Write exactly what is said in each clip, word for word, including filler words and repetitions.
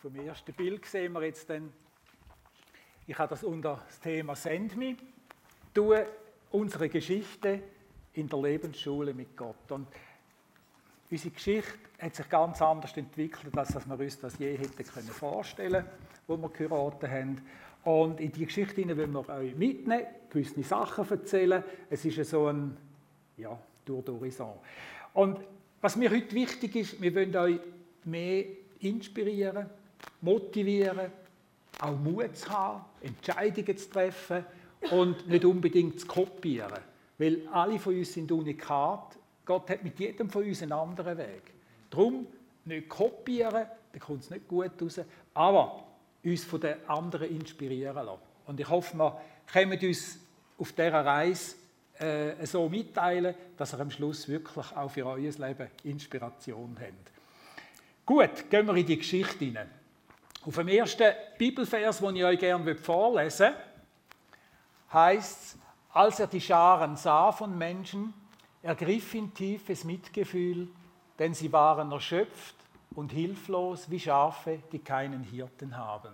Vom ersten Bild sehen wir jetzt dann, ich habe das unter das Thema Send Me, tue unsere Geschichte in der Lebensschule mit Gott. Und unsere Geschichte hat sich ganz anders entwickelt, als wir uns das je hätten vorstellen können, wo wir geheiratet haben. Und in die Geschichte wollen wir euch mitnehmen, gewisse Sachen erzählen. Es ist so ein ja, Tour d'Horizon. Und was mir heute wichtig ist, wir wollen euch mehr inspirieren, motivieren, auch Mut zu haben, Entscheidungen zu treffen und nicht unbedingt zu kopieren. Weil alle von uns sind unikat. Gott hat mit jedem von uns einen anderen Weg. Darum nicht kopieren, dann kommt es nicht gut raus, aber uns von den anderen inspirieren lassen. Und ich hoffe, wir können uns auf dieser Reise äh, so mitteilen, dass ihr am Schluss wirklich auch für euer Leben Inspiration habt. Gut, gehen wir in die Geschichte hinein. Auf dem ersten Bibelvers, den ich euch gerne vorlesen will, heißt es, als er die Scharen sah von Menschen, ergriff ihn tiefes Mitgefühl, denn sie waren erschöpft und hilflos wie Schafe, die keinen Hirten haben.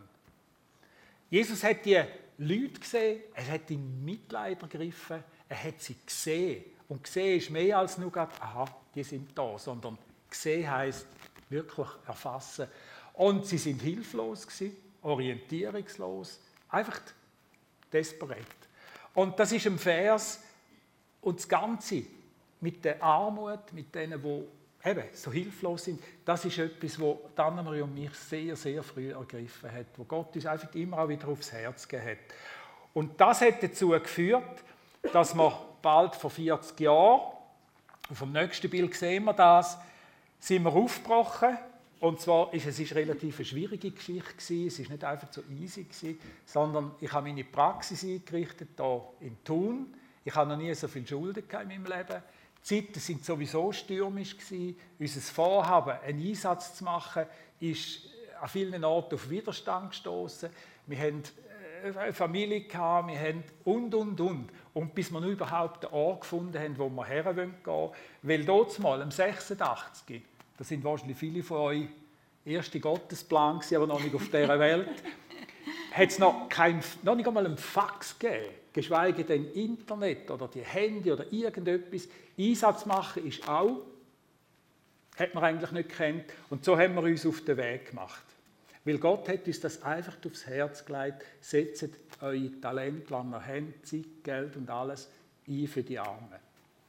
Jesus hat die Leute gesehen, er hat in Mitleid ergriffen, er hat sie gesehen. Und gesehen ist mehr als nur gerade, aha, die sind da, sondern gesehen heisst wirklich erfassen. Und sie sind hilflos gewesen, orientierungslos, einfach desperat. Und das ist ein Vers, und das Ganze mit der Armut, mit denen, die eben so hilflos sind, das ist etwas, was Annemarie und mich sehr, sehr früh ergriffen hat, wo Gott uns einfach immer auch wieder aufs Herz gegeben hat. Und das hat dazu geführt, dass wir bald vor vierzig Jahren, auf dem nächsten Bild sehen wir das, sind wir aufgebrochen. Und zwar ist es ist eine relativ schwierige Geschichte gewesen. Es ist nicht einfach so easy gewesen, sondern ich habe meine Praxis eingerichtet hier in Thun. Ich habe noch nie so viel Schulden in meinem Leben. Die Zeiten sind sowieso stürmisch gewesen. Unser Vorhaben, einen Einsatz zu machen, ist an vielen Orten auf Widerstand gestoßen. Wir haben eine Familie gehabt, wir haben und und und und bis wir überhaupt den Ort gefunden haben, wo wir her gehen wollen. Weil dort mal am sechsundachtzig, da sind wahrscheinlich viele von euch erste Gottesplan gewesen, aber noch nicht auf dieser Welt, hat es noch, kein, noch nicht einmal einen Fax gegeben, geschweige denn Internet oder die Handy oder irgendetwas. Einsatz machen ist auch, hat man eigentlich nicht gekannt. Und so haben wir uns auf den Weg gemacht. Weil Gott hat uns das einfach aufs Herz gelegt, setzt eure Talente, was ihr habt, Zeit, Geld und alles ein für die Armen.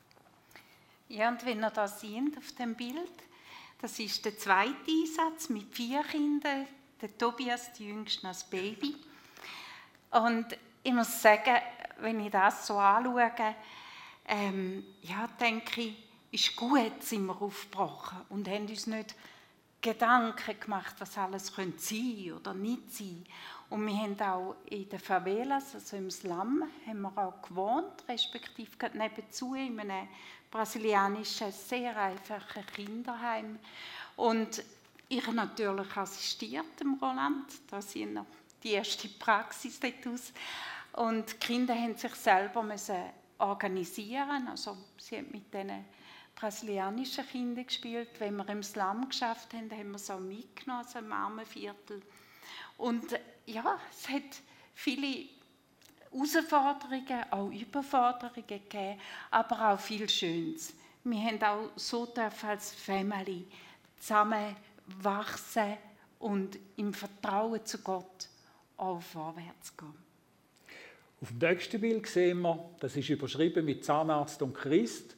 Ja, und wenn ihr das seht auf dem Bild, das ist der zweite Einsatz mit vier Kindern, der Tobias, die Jüngste, als Baby. Und ich muss sagen, wenn ich das so anschaue, ähm, ja, denke ich, ist gut, sind wir aufgebrochen und haben uns nicht Gedanken gemacht, was alles könnte sein oder nicht sein. Und wir haben auch in den Favelas, also im Slum, haben wir auch gewohnt, respektive gerade nebenzu in einem brasilianischen, sehr einfachen Kinderheim. Und ich habe natürlich assistiert, dem Roland, da sind noch die erste Praxis dort aus. Und die Kinder haben sich selber müssen organisieren, also sie haben mit diesen brasilianischen Kindern gespielt. Wenn wir im Slum geschafft haben, haben wir es auch mitgenommen, so im Armenviertel. Und ja, es hat viele Herausforderungen, auch Überforderungen gegeben, aber auch viel Schönes. Wir haben auch so dürfen als Family zusammen wachsen und im Vertrauen zu Gott auch vorwärts gehen. Auf dem nächsten Bild sehen wir, das ist überschrieben mit Zahnarzt und Christ.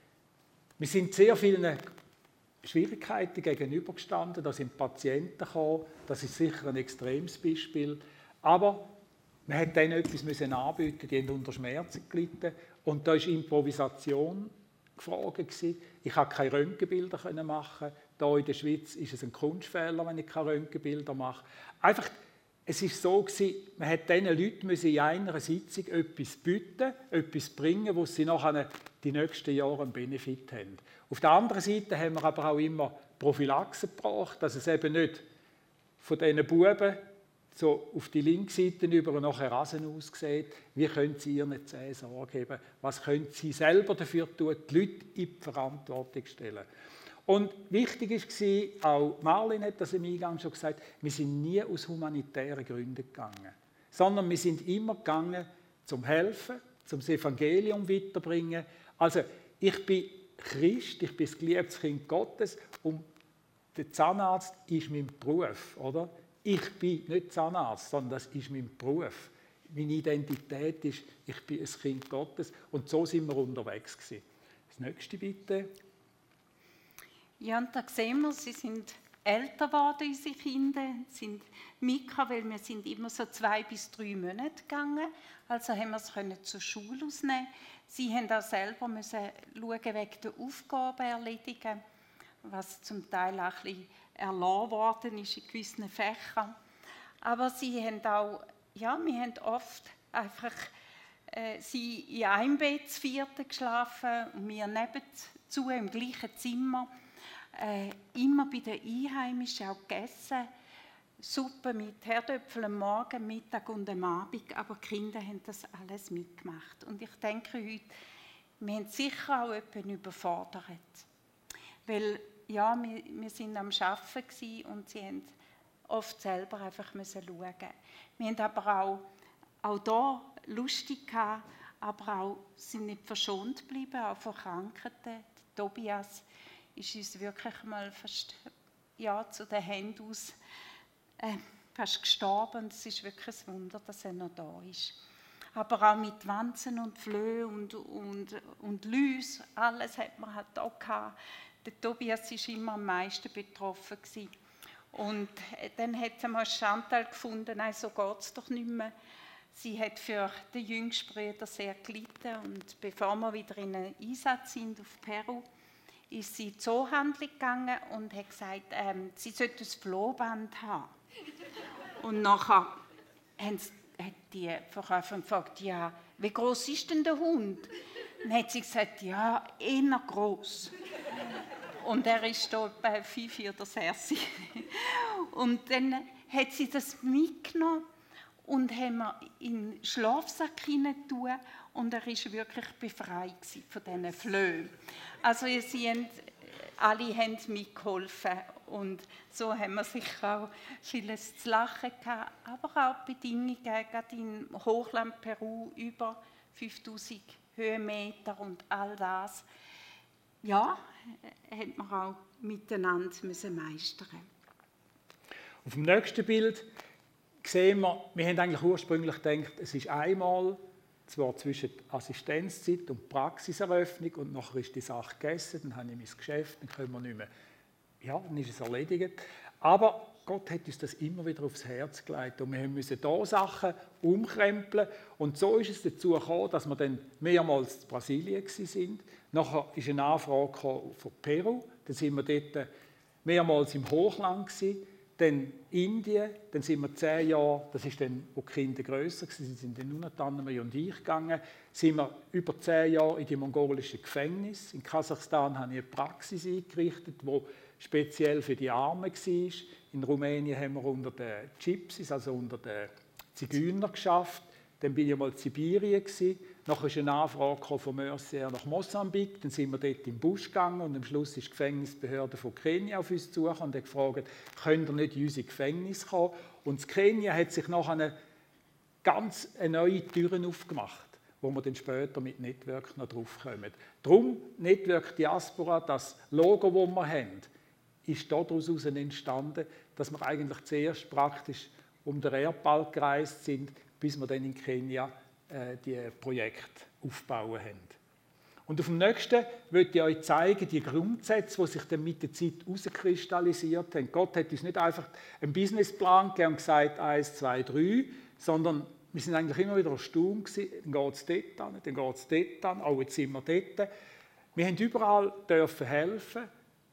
Wir sind sehr vielen Schwierigkeiten gegenübergestanden, da sind Patienten gekommen, das ist sicher ein extremes Beispiel, aber man hat denen etwas anbieten, die haben unter Schmerzen gelitten und da war Improvisation gefragt. Ich konnte keine Röntgenbilder machen, hier in der Schweiz ist es ein Kunstfehler, wenn ich keine Röntgenbilder mache. Einfach, es war so, man hat diesen Leuten in einer Sitzung etwas bieten, etwas bringen, wo sie nachher die nächsten Jahre einen Benefit haben. Auf der anderen Seite haben wir aber auch immer Prophylaxe gebracht, dass es eben nicht von diesen Buben so auf die linke Seite über und nachher Rasen aussieht. Wie können sie ihren Zähnen Sorge geben? Was können sie selber dafür tun, die Leute in die Verantwortung stellen? Und wichtig war, auch Marlin hat das im Eingang schon gesagt, wir sind nie aus humanitären Gründen gegangen, sondern wir sind immer gegangen, zum Helfen, zum Evangelium weiterbringen. Also ich bin Christ, ich bin das geliebtes Kind Gottes und der Zahnarzt ist mein Beruf, oder? Ich bin nicht Zahnarzt, sondern das ist mein Beruf. Meine Identität ist, ich bin ein Kind Gottes und so sind wir unterwegs gewesen. Das nächste bitte. Ja, und da sehen wir, sie sind älter geworden, unsere Kinder, sind Mika, weil wir sind immer so zwei bis drei Monate gegangen, also haben wir es können zur Schule ausnehmen. Sie haben auch selber müssen schauen, wegen der Aufgaben erledigen, was zum Teil auch ein bisschen erlassen worden ist in gewissen Fächern. Aber sie haben auch, ja, wir haben oft einfach äh, sie in einem Bett zu vierten geschlafen und wir nebenzu im gleichen Zimmer. Äh, immer bei den Einheimischen auch gegessen. Suppe mit Herdöpfel am Morgen, Mittag und am Abend. Aber die Kinder haben das alles mitgemacht. Und ich denke heute, wir haben sicher auch jemanden überfordert. Weil, ja, wir, wir sind am Arbeiten und sie haben oft selber einfach müssen schauen. Wir haben aber auch, auch da lustig gehabt, aber auch sind nicht verschont geblieben, auch von Krankheiten. Der Tobias ist uns wirklich mal fast ja, zu den Händen aus äh, fast gestorben. Es ist wirklich ein Wunder, dass er noch da ist. Aber auch mit Wanzen und Flöhe und, und, und Läuse, alles hat man halt auch gehabt. Der Tobias war immer am meisten betroffen gewesen. Und dann hat einmal Chantal gefunden, nein, so geht es doch nicht mehr. Sie hat für den jüngsten Bruder sehr gelitten und bevor wir wieder in einen Einsatz sind auf Peru, ist sie in die Zoohandlung gegangen und hat gesagt, ähm, sie sollte ein Flohband haben. Und nachher haben sie, hat die Verkäuferin gefragt, ja, wie groß ist denn der Hund? Dann hat sie gesagt, ja, eher groß. Und er ist da bei Fifi oder Sersi. Und dann hat sie das mitgenommen und haben wir in den Schlafsack hinein und er war wirklich befreit von diesen Flöhen. Also sie haben, alle haben mitgeholfen und so haben wir sicher auch vieles zu lachen gehabt, aber auch Bedingungen, gerade im Hochland Peru, über fünftausend Höhenmeter und all das. Ja, hat man auch miteinander müssen meistern. Auf dem nächsten Bild sehen wir, wir haben eigentlich ursprünglich gedacht, es ist einmal, zwar zwischen Assistenzzeit und Praxiseröffnung und nachher ist die Sache gegessen, dann habe ich mein Geschäft, dann können wir nicht mehr, ja, dann ist es erledigt. Aber Gott hat uns das immer wieder aufs Herz gelegt und wir mussten hier Sachen umkrempeln und so ist es dazu gekommen, dass wir dann mehrmals in Brasilien waren. Nachher ist eine Anfrage von Peru, dann sind wir dort mehrmals im Hochland gewesen. Dann Indien, dann sind wir zehn Jahre, das ist dann, wo die Kinder grösser waren, sie sind dann nur noch Annemai und ich gegangen, sind wir über zehn Jahre in die mongolischen Gefängnisse. In Kasachstan habe ich eine Praxis eingerichtet, die speziell für die Armen war. In Rumänien haben wir unter den Gypsies, also unter den Zigeunern geschafft. Dann bin ich mal in Sibirien gewesen. Nachher ist eine Anfrage von Mercier nach Mosambik. Dann sind wir dort im Busch gegangen und am Schluss ist die Gefängnisbehörde von Kenia auf uns zugekommen und hat gefragt, könnt ihr nicht in unser Gefängnis kommen? Und das Kenia hat sich nachher eine ganz eine neue Türen aufgemacht, wo wir dann später mit Network noch draufkommen. Darum Network Diaspora, das Logo, das wir haben, ist daraus entstanden, dass wir eigentlich zuerst praktisch um den Erdball gereist sind, bis wir dann in Kenia äh, die Projekte aufbauen haben. Und auf dem nächsten möchte ich euch zeigen, die Grundsätze, die sich dann mit der Zeit herauskristallisiert haben. Gott hat uns nicht einfach einen Businessplan gegeben und gesagt, eins, zwei, drei, sondern wir sind eigentlich immer wieder erstaunt gewesen, dann geht es dort an, dann geht es dort an, auch jetzt sind wir dort. Wir haben überall dürfen helfen,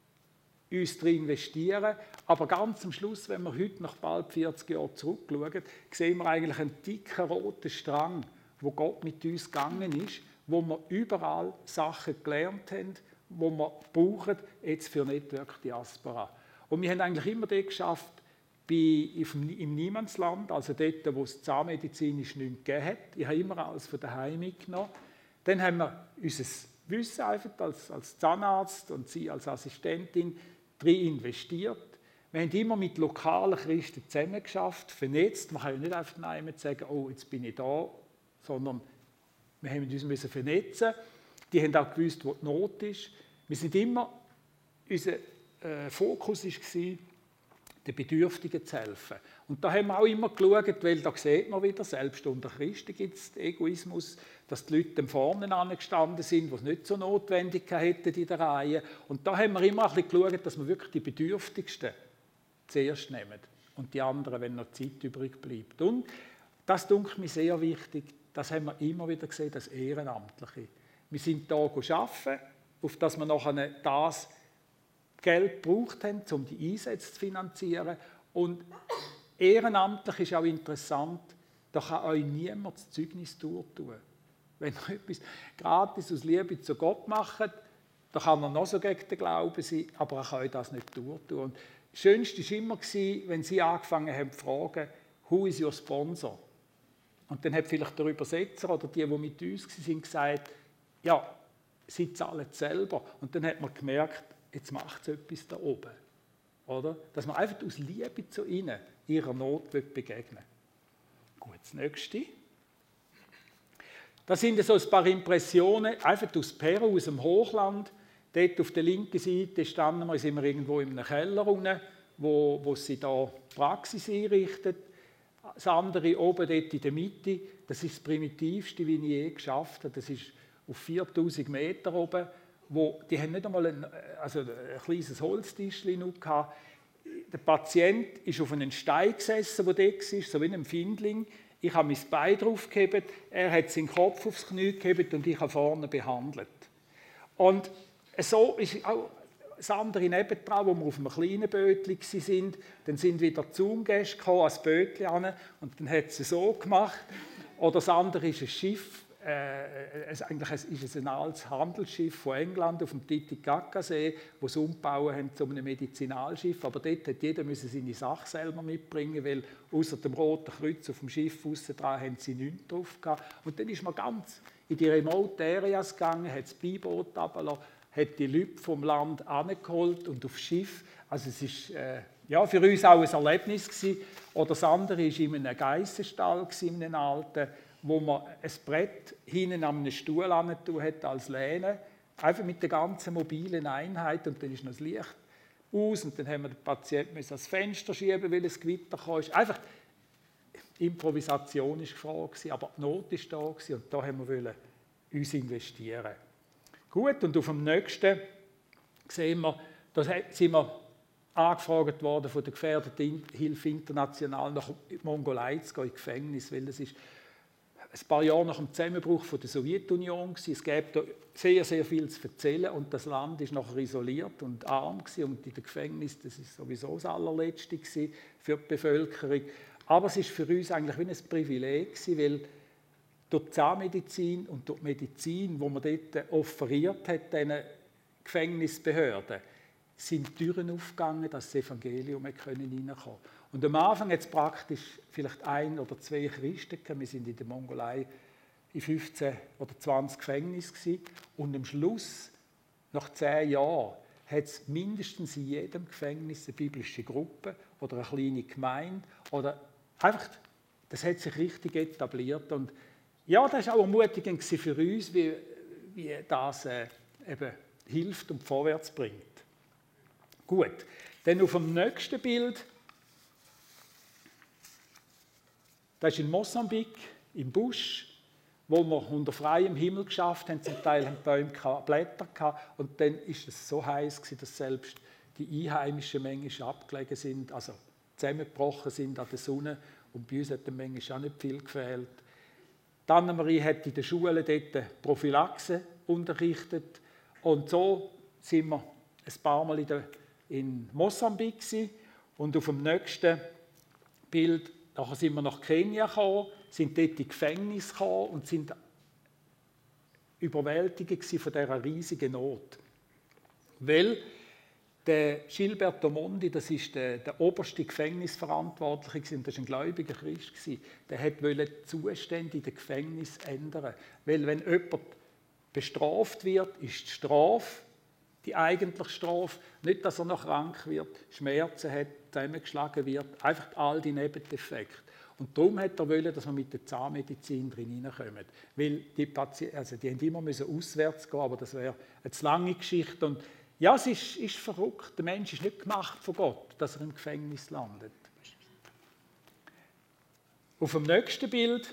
uns darin investieren, aber ganz am Schluss, wenn wir heute nach bald vierzig Jahren zurückschauen, sehen wir eigentlich einen dicken roten Strang, wo Gott mit uns gegangen ist, wo wir überall Sachen gelernt haben, die wir brauchen jetzt für Network Diaspora. Und wir haben eigentlich immer dort geschafft, bei, im Niemandsland, also dort, wo es zahnmedizinisch nichts gegeben hat. Ich habe immer alles von daheim mitgenommen. Dann haben wir unser Wissen einfach als, als Zahnarzt und Sie als Assistentin drin investiert. Wir haben immer mit lokalen Christen zusammengeschafft, vernetzt. Man kann ja nicht einfach nehmen sagen, oh, jetzt bin ich da, sondern wir haben uns müssen vernetzen. Die haben auch gewusst, wo die Not ist. Wir sind immer, unser äh, Fokus war, den Bedürftigen zu helfen. Und da haben wir auch immer geschaut, weil da sieht man wieder, selbst unter Christen gibt es Egoismus, dass die Leute dem vorne angestanden sind, die es nicht so notwendig hätten in der Reihe. Und da haben wir immer ein bisschen geschaut, dass wir wirklich die Bedürftigsten zuerst nehmen und die anderen, wenn noch Zeit übrig bleibt. Und das dunkelt mir sehr wichtig, das haben wir immer wieder gesehen, das Ehrenamtliche. Wir sind hier arbeiten, auf das wir nachher das Geld gebraucht haben, um die Einsätze zu finanzieren. Und ehrenamtlich ist auch interessant, da kann euch niemand das Zeugnis durchtun. Wenn ihr etwas gratis aus Liebe zu Gott macht, dann kann er noch so gegen den Glauben sein, aber er kann euch das nicht durchtun. Und das Schönste war immer, wenn sie angefangen haben zu fragen, who is your sponsor? Und dann hat vielleicht der Übersetzer oder die, die mit uns waren, gesagt, ja, sie zahlen es selber. Und dann hat man gemerkt, jetzt macht es etwas da oben. Oder? Dass man einfach aus Liebe zu ihnen, ihrer Not begegnen will. Gut, das Nächste. Das sind so ein paar Impressionen, einfach aus Peru, aus dem Hochland. Dort auf der linken Seite standen wir, sind wir irgendwo in einem Keller unten, wo, wo sie da Praxis einrichten. Das andere oben dort in der Mitte, das ist das Primitivste, wie ich je geschafft habe. Das ist auf viertausend Meter oben, wo, die haben nicht einmal ein, also ein kleines Holztischchen gehabt. Der Patient ist auf einen Stein gesessen, der dort war, so wie ein Findling. Ich habe mein Bein draufgehoben, er hat seinen Kopf aufs Knie gehoben und ich habe vorne behandelt. Und so ist auch das andere nebendran, wo wir auf einem kleinen Bötchen waren. Dann sind wieder Zaungäste gekommen, ans Bötchen ran, und dann hat sie so gemacht. Oder das andere ist ein Schiff, äh, es, eigentlich ist es ein altes Handelsschiff von England auf dem Titicaca-See, das sie umgebaut haben zu einem Medizinalschiff. Aber dort hat jeder müssen seine Sache selber mitbringen, weil außer dem Roten Kreuz auf dem Schiff aussen dran haben sie nichts drauf gehabt. Und dann ist man ganz in die Remote Areas gegangen, hat das Beiboot runtergelassen, hat die Leute vom Land angeholt und aufs Schiff. Also es ist äh, ja, für uns auch ein Erlebnis gewesen. Oder das andere war in einem Geissenstall, in einem alten, wo man ein Brett hinten an einem Stuhl angetan hat als Lehne, einfach mit der ganzen mobilen Einheit, und dann ist noch das Licht aus und dann haben wir den Patienten ans Fenster schieben, weil es Gewitter kam. Einfach Improvisation war gefragt, aber die Not war da gewesen, und da haben wir uns investieren. Gut, und auf dem nächsten sehen wir, da sind wir angefragt worden von der Gefährdeten Hilfe International nach Mongolei zu gehen, in Gefängnis, weil das ist ein paar Jahre nach dem Zusammenbruch von der Sowjetunion gewesen. Es gab da sehr, sehr viel zu erzählen und das Land ist nachher isoliert und arm gewesen, und in den Gefängnissen, das ist sowieso das Allerletzte gewesen für die Bevölkerung. Aber es ist für uns eigentlich wie ein Privileg gewesen, weil durch die Zahnmedizin und durch die Medizin, die man dort offeriert hat, diesen Gefängnisbehörden, sind Türen aufgegangen, dass das Evangelium reinkommen konnte. Und am Anfang hat es praktisch vielleicht ein oder zwei Christen gehabt. Wir sind in der Mongolei in fünfzehn oder zwanzig Gefängnissen gewesen. Und am Schluss, nach zehn Jahren, hat es mindestens in jedem Gefängnis eine biblische Gruppe oder eine kleine Gemeinde. Oder einfach, das hat sich richtig etabliert. Und ja, das war auch ermutigend für uns, wie, wie das äh, eben hilft und vorwärts bringt. Gut, dann auf dem nächsten Bild, das ist in Mosambik, im Busch, wo wir unter freiem Himmel geschafft haben. Zum Teil haben die Bäume keine Blätter gehabt, und dann war es so heiß gewesen, dass selbst die Einheimischen manchmal abgelegen sind, also zusammengebrochen sind an der Sonne, und bei uns hat dann manchmal auch nicht viel gefehlt. Die Annemarie hat in den Schulen dort Prophylaxe unterrichtet, und so sind wir ein paar Mal in, der, in Mosambik gewesen. Und auf dem nächsten Bild, nachher sind wir nach Kenia gekommen, sind dort in Gefängnis gekommen und sind überwältigt von dieser riesigen Not. Weil der Gilberto Mondi, das ist der, der oberste Gefängnisverantwortliche, und das war ein gläubiger Christ, der wollte die Zustände in den Gefängnissen ändern. Weil wenn jemand bestraft wird, ist die Strafe, die eigentliche Strafe. Nicht, dass er noch krank wird, Schmerzen hat, zusammengeschlagen wird, einfach all die Nebeneffekte. Und darum hat er wollen, dass wir mit der Zahnmedizin drin hineinkommen. Weil die Patienten, also die haben immer müssen auswärts gehen, aber das wäre eine zu lange Geschichte. Und ja, es ist, ist verrückt. Der Mensch ist nicht gemacht von Gott, dass er im Gefängnis landet. Auf dem nächsten Bild.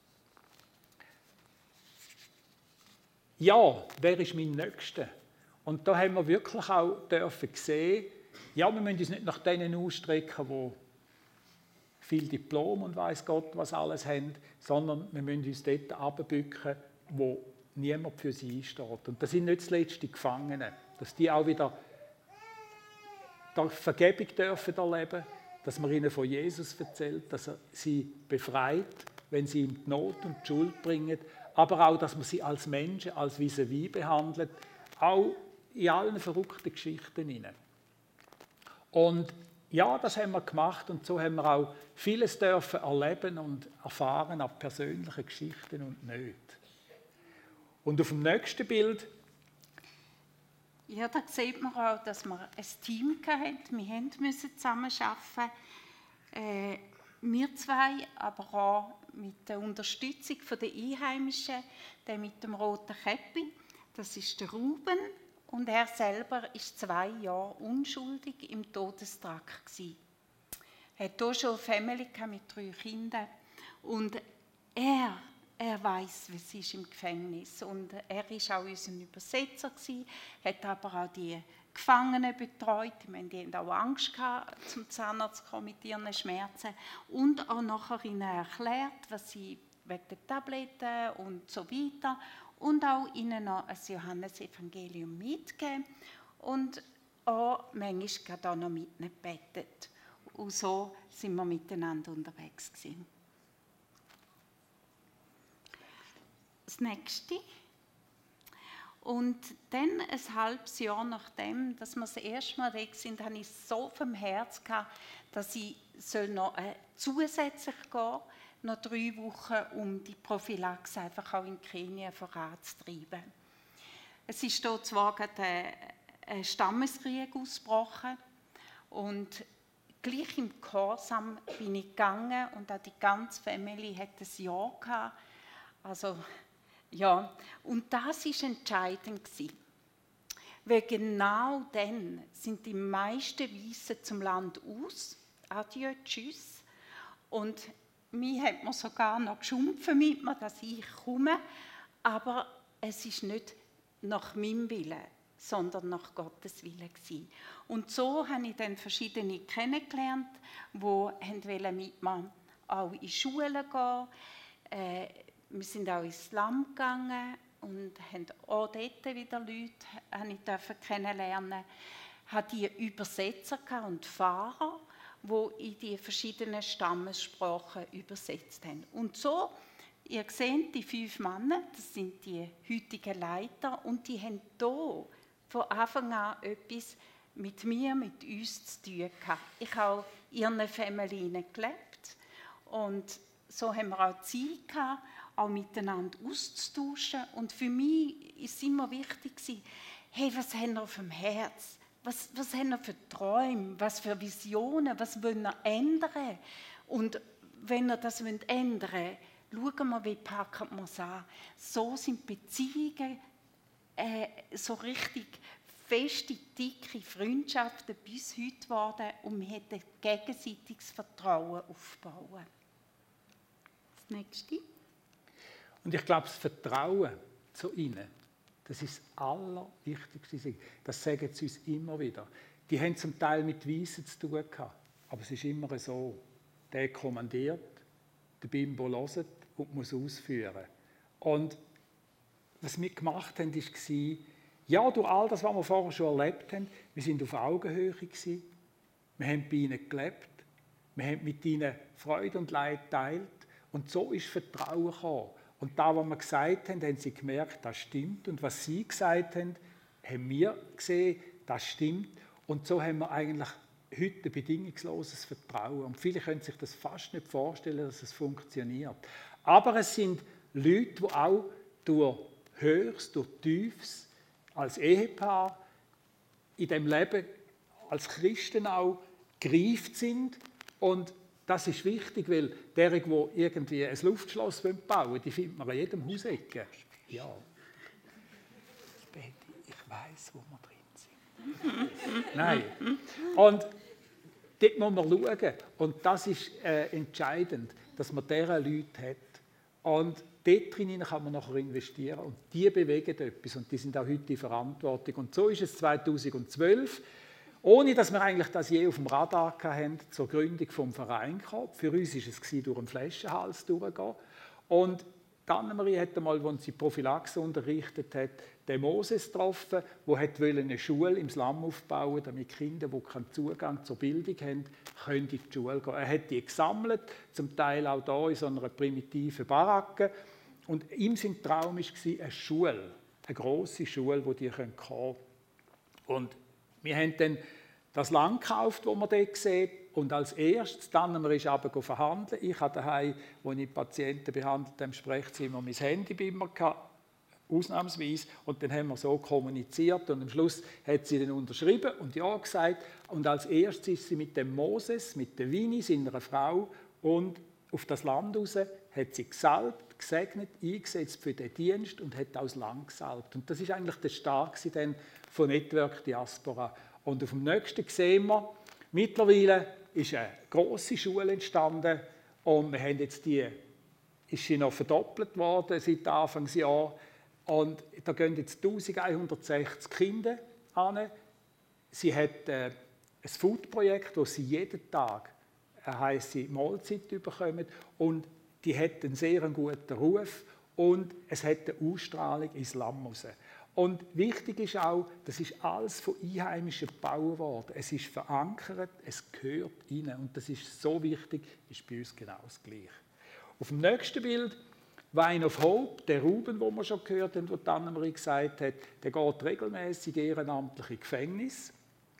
Ja, wer ist mein Nächster? Und da haben wir wirklich auch dürfen sehen, ja, wir müssen uns nicht nach denen ausstrecken, die viel Diplom und weiss Gott was alles haben, sondern wir müssen uns dort runterbücken, wo niemand für sie einsteht. Und das sind nicht zuletzt die Gefangenen, dass die auch wieder die Vergebung dürfen erleben, dass man ihnen von Jesus erzählt, dass er sie befreit, wenn sie ihm die Not und die Schuld bringen, aber auch, dass man sie als Menschen, als vis-à-vis behandelt, auch in allen verrückten Geschichten hinein. Und ja, das haben wir gemacht und so haben wir auch vieles dürfen erleben und erfahren auf persönlichen Geschichten und nicht. Und auf dem nächsten Bild. Ja, da sieht man auch, dass wir ein Team hatten. Wir mussten zusammenarbeiten. Äh, wir zwei, aber auch mit der Unterstützung der Einheimischen, der mit dem roten Käppi. Das ist der Ruben. Und er selber war zwei Jahre unschuldig im Todestrakt. Er hatte hier schon eine Familie mit drei Kindern. Und er, er weiss, was ist im Gefängnis. Und er war auch unser Übersetzer, hat aber auch die Gefangenen betreut. Ich meine, die hatten auch Angst gehabt, zum Zahnarzt zu kommen mit ihren Schmerzen. Und auch nachher ihnen erklärt, was sie wegen der Tabletten und so weiter. Und auch ihnen noch ein Johannesevangelium mitgeben und auch manchmal auch noch mit ihnen gebetet. Und so sind wir miteinander unterwegs gewesen. Das nächste. Und dann ein halbes Jahr nachdem, dass wir das erste Mal weg sind, hatte ich so vom Herz gehabt, dass ich noch äh, zusätzlich gehen soll, noch drei Wochen, um die Prophylaxe einfach auch in Kenia voranzutreiben. Es ist dort zwar gerade ein Stammeskrieg ausgebrochen und gleich im Gehorsam bin ich gegangen und auch die ganze Familie hat ein Ja gehabt. Also, ja, und das war entscheidend gewesen. Weil genau dann sind die meisten Weißen zum Land aus. Adieu, tschüss. Und mich hat man sogar noch geschumpfen mit mir, dass ich komme, aber es ist nicht nach meinem Willen, sondern nach Gottes Willen gewesen. Und so habe ich dann verschiedene kennengelernt, die mit mir auch in Schulen gehen. Äh, wir sind auch ins Slum gegangen und haben auch dort wieder Leute habe ich kennenlernen. Ich hatte die Übersetzer und Fahrer, die in die verschiedenen Stammessprachen übersetzt haben. Und so, ihr seht, die fünf Männer, das sind die heutigen Leiter, und die haben hier von Anfang an etwas mit mir, mit uns zu tun gehabt. Ich habe in ihren Familien gelebt und so haben wir auch Zeit gehabt, auch miteinander auszutauschen. Und für mich war es immer wichtig, hey, was haben wir auf dem Herz? Was, was haben wir für Träume, was für Visionen, was wollen wir ändern? Und wenn wir das ändern wollen, schauen wir, wie packen wir es an. So sind Beziehungen, äh, so richtig feste, dicke Freundschaften bis heute geworden und wir hätten gegenseitiges Vertrauen aufbauen. Das nächste. Und ich glaube, das Vertrauen zu ihnen, das ist das Allerwichtigste. Das sagen sie uns immer wieder. Die haben zum Teil mit Weisen zu tun gehabt, aber es ist immer so, der kommandiert, der Bimbo hört und muss ausführen. Und was wir gemacht haben, war, ja, durch all das, was wir vorher schon erlebt haben, wir waren auf Augenhöhe gewesen, wir haben bei ihnen gelebt, wir haben mit ihnen Freude und Leid geteilt und so ist Vertrauen gekommen. Und da, was wir gesagt haben, haben sie gemerkt, das stimmt. Und was sie gesagt haben, haben wir gesehen, das stimmt. Und so haben wir eigentlich heute ein bedingungsloses Vertrauen. Und viele können sich das fast nicht vorstellen, dass es funktioniert. Aber es sind Leute, die auch durch Höchstes, durch Tiefes, als Ehepaar, in dem Leben als Christen auch gereift sind. Und das ist wichtig, weil derjenige, die irgendwie ein Luftschloss bauen wollen, die findet man an jedem Hausecke. Ja. Ich weiss, wo wir drin sind. Nein. Und dort muss man schauen. Und das ist äh, entscheidend, dass man diese Leute hat. Und dort drin kann man nachher investieren. Und die bewegen etwas. Und die sind auch heute in Verantwortung. Und so ist es zweitausendzwölf, ohne dass wir eigentlich das je auf dem Radar hatten, zur Gründung des Vereins gekommen. Für uns war es, durch einen Flaschenhals durchgehen. Und Annemarie hat einmal, als sie Prophylaxe unterrichtet hat, den Moses getroffen, der eine Schule im Slum aufbauen wollte, damit Kinder, die keinen Zugang zur Bildung haben, können in die Schule gehen. Er hat die gesammelt, zum Teil auch hier in so einer primitiven Baracke. Und ihm sein Traum war eine Schule, eine grosse Schule, wo die kommen können. Und wir haben dann das Land gekauft, das man dort sieht. Und als erstes, dann haben wir runter verhandeln. Ich hatte daheim, als ich Patienten behandelt habe, im Sprechzimmer mein Handy bei mir gehabt, ausnahmsweise. Und dann haben wir so kommuniziert. Und am Schluss hat sie dann unterschrieben und ja gesagt. Und als erstes ist sie mit dem Moses, mit der Winnie, seiner Frau, und auf das Land raus, hat sie gesalbt, gesegnet, eingesetzt für den Dienst und hat auch das Land gesalbt. Und das ist eigentlich der Start dann von Network Diaspora. Und auf dem nächsten sehen wir, mittlerweile ist eine grosse Schule entstanden und wir haben jetzt die, ist sie noch verdoppelt worden seit Anfangsjahr. Und da gehen jetzt eintausendeinhundertsechzig Kinder an. Sie hat äh, ein Food-Projekt, wo sie jeden Tag eine heisse Mahlzeit bekommen und die hat einen sehr guten Ruf und es hat eine Ausstrahlung ins Lamm raus. Und wichtig ist auch, das ist alles von Einheimischen gebaut worden. Es ist verankert, es gehört rein. Und das ist so wichtig, ist bei uns genau das Gleiche. Auf dem nächsten Bild, Wine of Hope, der Ruben, den wir schon gehört haben, was Annemarie gesagt hat, der geht regelmäßig ehrenamtlich in Gefängnis,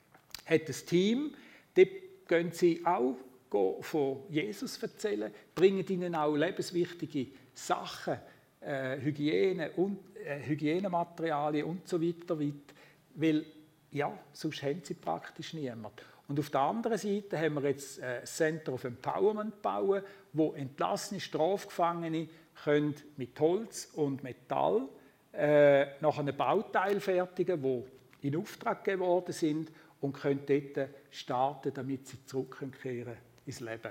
hat ein Team, dort gehen sie auch von Jesus erzählen, bringen ihnen auch lebenswichtige Sachen, äh, Hygiene und äh, Hygienematerialien und so weiter mit, weil ja, sonst haben sie praktisch niemand. Und auf der anderen Seite haben wir jetzt ein äh, Center of Empowerment bauen, wo entlassene Strafgefangene können mit Holz und Metall äh, nach einem Bauteil fertigen, wo in Auftrag gegeben worden sind und können dort starten, damit sie zurückkehren ins Leben.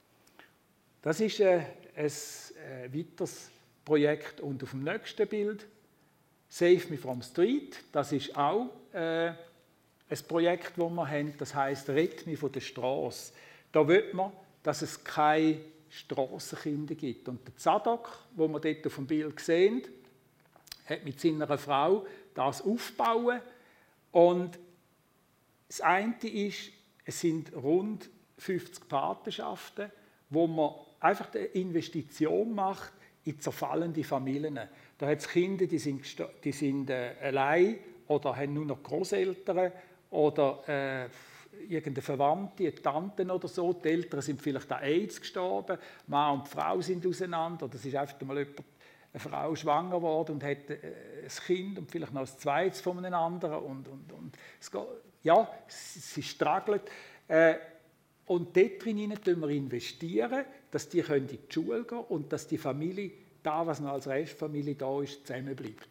Das ist äh, ein äh, weiteres Projekt. Und auf dem nächsten Bild, Save Me From Street, das ist auch äh, ein Projekt, das wir haben, das heisst Rett mich von der Straße. Da will man, dass es keine Strassenkinder gibt. Und der Zadok, den wir dort auf dem Bild sehen, hat mit seiner Frau das aufgebaut. Und das eine ist, es sind rund fünfzig Patenschaften, wo man einfach eine Investition macht in zerfallende Familien. Da hat es Kinder, die sind, die sind äh, allein oder haben nur noch Großeltern oder äh, irgendeine Verwandte, eine Tanten oder so. Die Eltern sind vielleicht an AIDS gestorben, Mann und Frau sind auseinander. Das ist einfach mal jemand, eine Frau schwanger geworden und hat äh, ein Kind und vielleicht noch ein zweites von einem anderen. Und, und, und es geht, ja, sie struggelt. Äh, und dort drin investieren wir, dass die in die Schule gehen können und dass die Familie, da was noch als Restfamilie da ist, zusammenbleibt.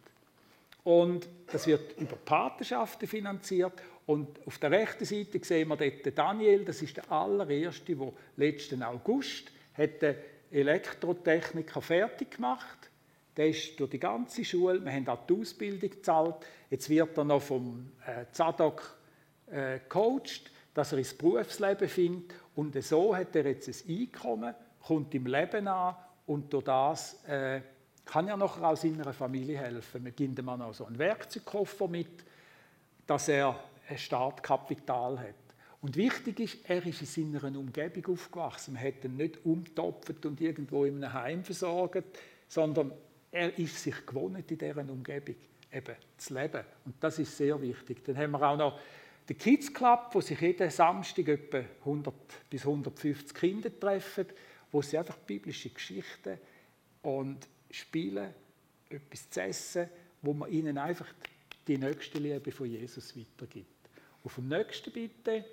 Und das wird über Patenschaften finanziert. Und auf der rechten Seite sehen wir dort den Daniel, das ist der allererste, der letzten August hat den Elektrotechniker fertig gemacht. Der ist durch die ganze Schule, wir haben auch die Ausbildung gezahlt. Jetzt wird er noch vom äh, Zadok äh, gecoacht, dass er ins Berufsleben findet. Und so hat er jetzt ein Einkommen, kommt im Leben an und durch das äh, kann er nachher auch seiner Familie helfen. Wir geben ihm auch so einen Werkzeugkoffer mit, dass er ein Startkapital hat. Und wichtig ist, er ist in seiner Umgebung aufgewachsen. Man hat ihn nicht umtopft und irgendwo in einem Heim versorgt, sondern er ist sich gewohnt, in dieser Umgebung eben zu leben. Und das ist sehr wichtig. Dann haben wir auch noch den Kids Club, wo sich jeden Samstag etwa hundert bis hundertfünfzig Kinder treffen, wo sie einfach biblische Geschichten und spielen, etwas zu essen wo man ihnen einfach die Nächstenliebe von Jesus weitergibt. Auf dem nächsten bitte.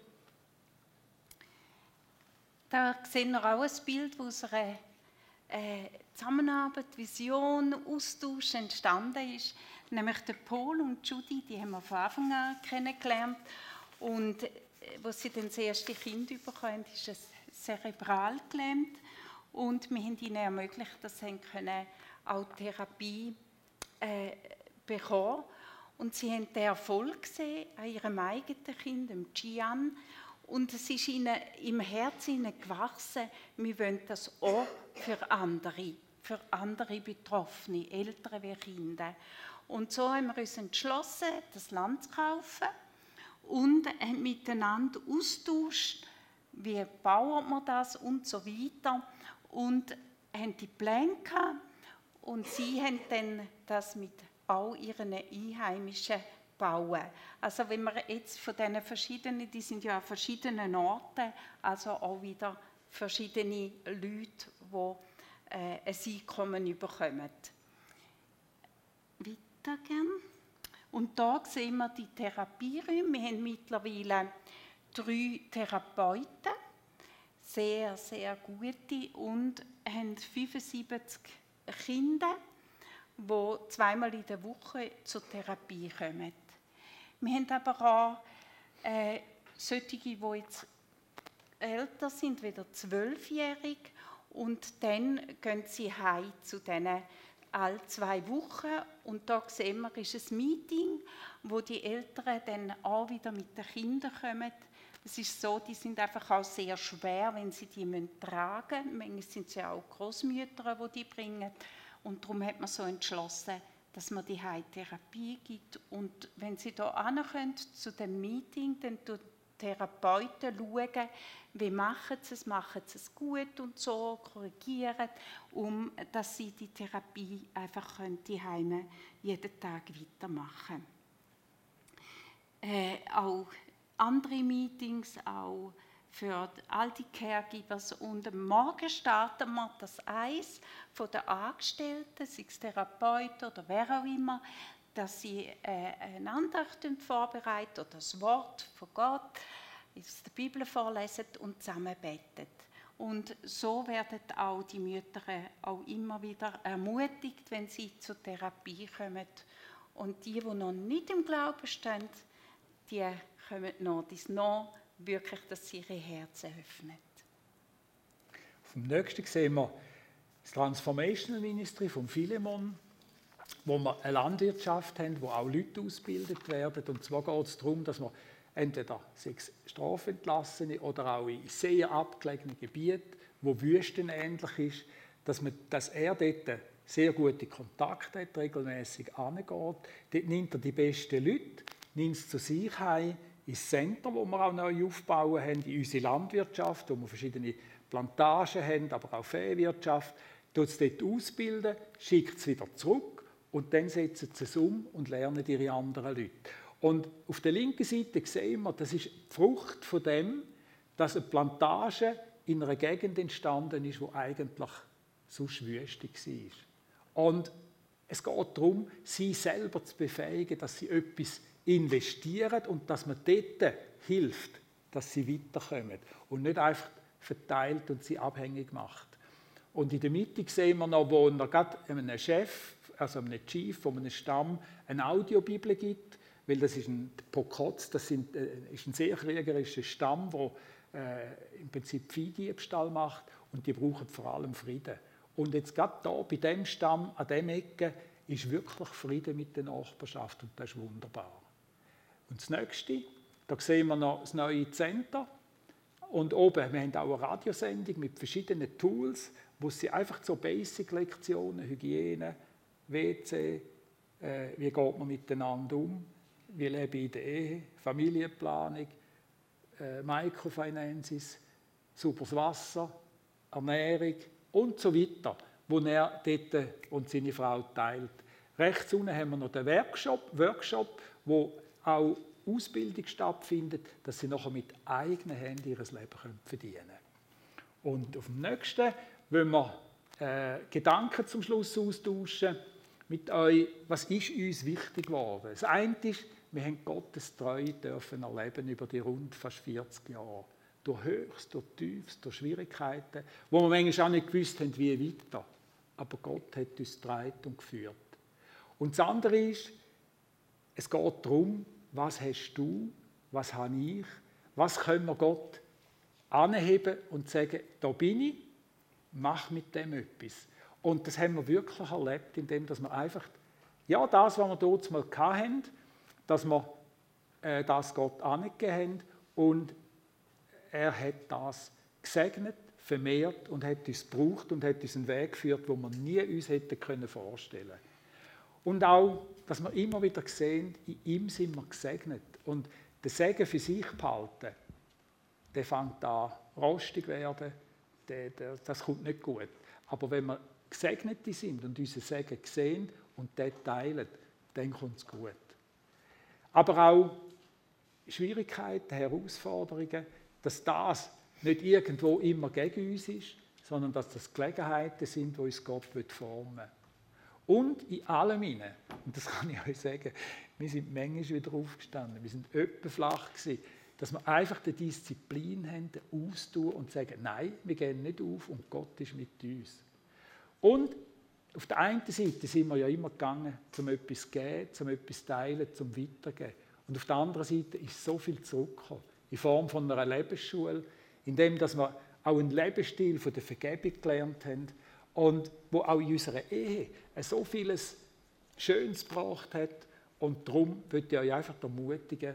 Da sehen wir auch ein Bild, wo unsere äh, Zusammenarbeit, Vision, Austausch entstanden ist. Nämlich der Paul und Judy, die haben wir von Anfang an kennengelernt. Und äh, als sie dann das erste Kind bekommen, ist es zerebral gelähmt. Und wir haben ihnen ermöglicht, dass sie können auch Therapie äh, bekommen. Und sie haben den Erfolg gesehen an ihrem eigenen Kind, dem Gian. Und es ist ihnen im Herzen gewachsen, wir wollen das auch für andere, für andere Betroffene, Eltern wie Kinder. Und so haben wir uns entschlossen, das Land zu kaufen und haben miteinander austauscht, wie bauen wir das und so weiter. Und haben die Pläne gehabt und sie haben dann das mit all ihren Einheimischen bauen. Also wenn wir jetzt von diesen verschiedenen, die sind ja an verschiedenen Orten, also auch wieder verschiedene Leute, die äh, ein Einkommen bekommen. Weiter gern. Und da sehen wir die Therapieräume. Wir haben mittlerweile drei Therapeuten, sehr, sehr gute, und haben fünfundsiebzig Kinder, die zweimal in der Woche zur Therapie kommen. Wir haben aber auch äh, solche, die jetzt älter sind, wieder zwölfjährig, und dann gehen sie heim zu denen alle zwei Wochen. Und da sehen wir, ist ein Meeting, wo die Eltern dann auch wieder mit den Kindern kommen. Es ist so, die sind einfach auch sehr schwer, wenn sie die tragen müssen. Manchmal sind es ja auch Großmütter, die die bringen. Und darum hat man so entschlossen, dass man die Heimtherapie gibt. Und wenn Sie hier hinkommen zu dem Meeting, dann schauen die Therapeuten, schauen, wie machen sie es, machen sie es gut und so, korrigieren, um dass sie die Therapie einfach die Heime jeden Tag weitermachen können. Äh, auch andere Meetings, auch für all die Caregivers. Und am Morgen starten wir das eins von den Angestellten, sei es Therapeuten oder wer auch immer, dass sie äh, eine Andacht vorbereiten oder das Wort von Gott aus der Bibel vorlesen und zusammen beten. Und so werden auch die Mütter auch immer wieder ermutigt, wenn sie zur Therapie kommen. Und die, die noch nicht im Glauben stehen, die kommen noch, dies noch wirklich, dass sie ihre Herzen öffnen. Auf dem nächsten sehen wir das Transformational Ministry von Philemon, wo wir eine Landwirtschaft haben, wo auch Leute ausgebildet werden. Und zwar geht es darum, dass wir entweder sechs Strafentlassene oder auch in sehr abgelegenen Gebieten, wo wüstenähnlich ist, dass, man, dass er dort sehr gute Kontakte hat, regelmäßig angeht. Dort nimmt er die besten Leute, nimmt es zu sich heim, ins Center, wo wir auch neu aufbauen haben, in unsere Landwirtschaft, wo wir verschiedene Plantagen haben, aber auch Viehwirtschaft, tut es dort ausbilden, schickt es wieder zurück und dann setzen sie es um und lernen ihre anderen Leute. Und auf der linken Seite sehen wir, das ist die Frucht von dem, dass eine Plantage in einer Gegend entstanden ist, die eigentlich sonst wüstig war. Und es geht darum, sie selber zu befähigen, dass sie etwas investieren und dass man dort hilft, dass sie weiterkommen und nicht einfach verteilt und sie abhängig macht. Und in der Mitte sehen wir noch, wo er gerade einem Chef, also einem Chief von einem Stamm, eine Audiobibel gibt, weil das ist ein Pokotz, das sind, äh, ist ein sehr kriegerischer Stamm, der äh, im Prinzip Viehdiebstahl macht, und die brauchen vor allem Frieden. Und jetzt gerade hier bei diesem Stamm, an dieser Ecke, ist wirklich Frieden mit der Nachbarschaft, und das ist wunderbar. Und das Nächste, da sehen wir noch das neue Center. Und oben, wir haben auch eine Radiosendung mit verschiedenen Tools, wo sie einfach so Basic-Lektionen, Hygiene, W C, äh, wie geht man miteinander um, wie lebe ich in der Ehe, Familienplanung, äh, Microfinances, sauberes Wasser, Ernährung und so weiter, wo er dort und seine Frau teilt. Rechts unten haben wir noch den Workshop, Workshop, wo auch Ausbildung stattfindet, dass sie nachher mit eigenen Händen ihr Leben verdienen können. Und auf dem nächsten wollen wir äh, Gedanken zum Schluss austauschen. mit euch, was ist uns wichtig geworden. Das eine ist, wir haben Gottes Treue dürfen erleben über die rund fast vierzig Jahre. Durch Höchst, durch Tiefst, durch Schwierigkeiten, wo wir manchmal auch nicht gewusst haben, wie weiter. Aber Gott hat uns getragen und geführt. Und das andere ist, es geht darum, was hast du, was habe ich, was können wir Gott anheben und sagen, da bin ich, mach mit dem etwas. Und das haben wir wirklich erlebt, indem dass wir einfach, ja, das, was wir dort mal hatten, dass wir äh, das Gott angegeben haben und er hat das gesegnet, vermehrt und hat uns gebraucht und hat uns einen Weg geführt, den wir nie uns hätten können vorstellen. Und auch, dass wir immer wieder sehen, in ihm sind wir gesegnet. Und der Segen für sich behalten, der fängt an rostig werden, der, der, das kommt nicht gut. Aber wenn wir Gesegnete sind und unseren Segen sehen und den teilen, dann kommt es gut. Aber auch Schwierigkeiten, Herausforderungen, dass das nicht irgendwo immer gegen uns ist, sondern dass das Gelegenheiten sind, die uns Gott formen will. Und in allem hinein, und das kann ich euch sagen, wir sind manchmal wieder aufgestanden, wir sind öppe flach gewesen, dass wir einfach die Disziplin haben, den Austun und sagen, nein, wir gehen nicht auf und Gott ist mit uns. Und auf der einen Seite sind wir ja immer gegangen, um etwas zu geben, um etwas zu teilen, zum Weitergeben. Und auf der anderen Seite ist so viel zurückgekommen, in Form von einer Lebensschule, in dem, dass wir auch einen Lebensstil von der Vergebung gelernt haben und wo auch in unserer Ehe so vieles Schönes gebracht hat. Und darum möchte ich euch einfach ermutigen,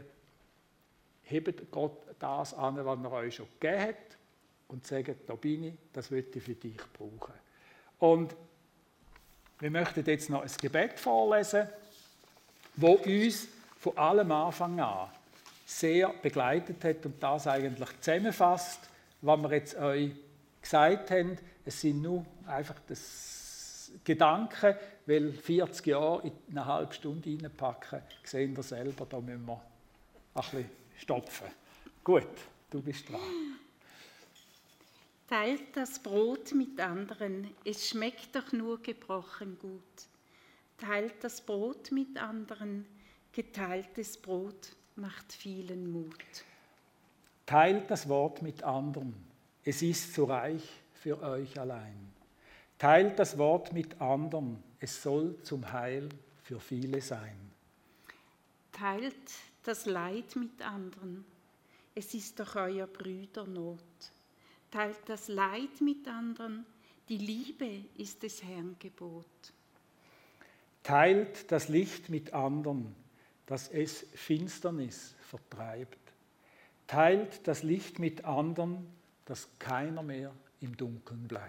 hebt Gott das an, was er euch schon gegeben hat und sagt, da bin ich, das möchte ich für dich brauchen. Und wir möchten jetzt noch ein Gebet vorlesen, wo uns von allem Anfang an sehr begleitet hat und das eigentlich zusammenfasst, was wir jetzt euch gesagt haben. Es sind nur einfach das Gedanken, weil vierzig Jahre in eine halbe Stunde reinpacken, sehen wir selber, da müssen wir ein bisschen stopfen. Gut, du bist dran. Teilt das Brot mit anderen, es schmeckt doch nur gebrochen gut. Teilt das Brot mit anderen, geteiltes Brot macht vielen Mut. Teilt das Wort mit anderen, es ist zu reich für euch allein. Teilt das Wort mit anderen, es soll zum Heil für viele sein. Teilt das Leid mit anderen, es ist doch euer Brüder Not. Teilt das Leid mit anderen, die Liebe ist des Herrn Gebot. Teilt das Licht mit anderen, dass es Finsternis vertreibt. Teilt das Licht mit anderen, dass keiner mehr im Dunkeln bleibt.